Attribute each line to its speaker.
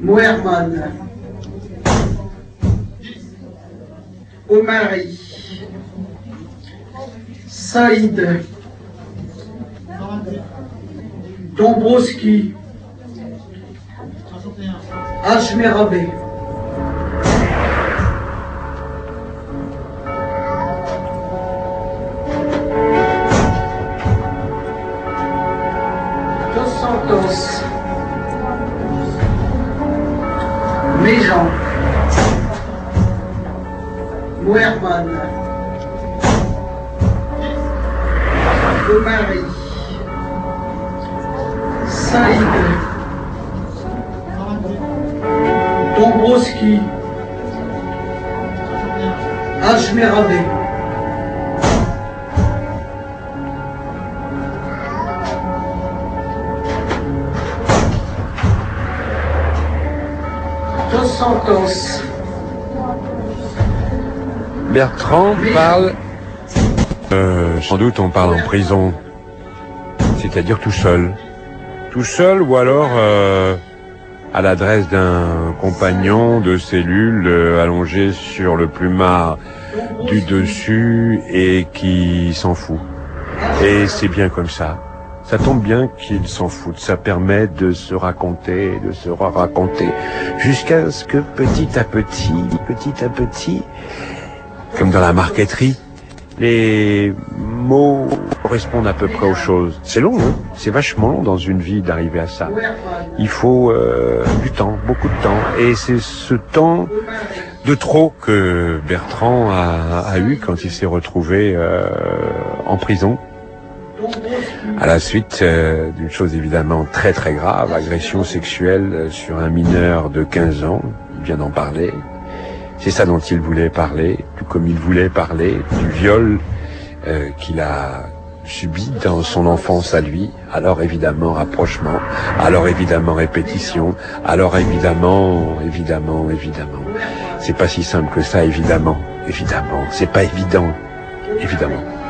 Speaker 1: Moerman, Omari, Saïd, Dombrowski, Ajmerabé, Dos Santos, Méjean, Moerman, Omari, Saïd, Dombrowski, Ajmerabé, Dos Santos.
Speaker 2: Bertrand parle, sans doute on parle en prison, c'est-à-dire tout seul ou alors à l'adresse d'un compagnon de cellule allongé sur le plumard du dessus et qui s'en fout. Et c'est bien comme ça. Ça tombe bien qu'il s'en fout. Ça permet de se raconter, de se raconter, jusqu'à ce que petit à petit, comme dans la marqueterie, les mots correspondent à peu près aux choses. C'est long, hein, c'est vachement long dans une vie d'arriver à ça. Il faut du temps, beaucoup de temps. Et c'est ce temps de trop que Bertrand a eu quand il s'est retrouvé en prison. À la suite d'une chose évidemment très très grave, agression sexuelle sur un mineur de 15 ans, il vient d'en parler. C'est ça dont il voulait parler, tout comme il voulait parler du viol qu'il a subi dans son enfance à lui. Alors évidemment rapprochement, alors évidemment répétition, alors évidemment. C'est pas si simple que ça, évidemment. C'est pas évident, évidemment.